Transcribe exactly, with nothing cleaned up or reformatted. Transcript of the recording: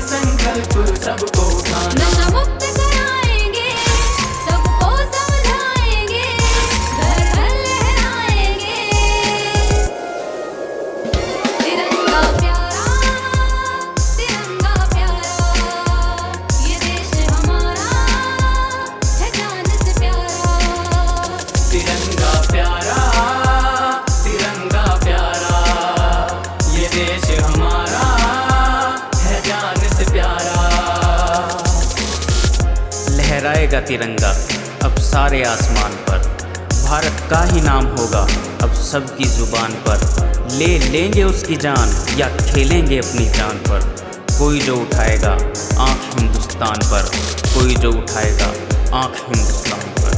संकल्प सबको उठाना। नशा मुक्त कराएंगे, सबको समझाएंगे, घर घर लहराएंगे। तिरंगा प्यारा, तिरंगा प्यारा, ये देश हमारा है जान से प्यारा। तिरंगा प्यारा, तिरंगा प्यारा, ये देश हमारा है जान से प्यारा। लहराएगा तिरंगा अब सारे आसमान पर, भारत का ही नाम होगा अब सबकी जुबान पर। ले लेंगे उसकी जान या खेलेंगे अपनी जान पर, कोई जो उठाएगा आंख हिंदुस्तान पर, कोई जो उठाएगा आंख हिंदुस्तान पर।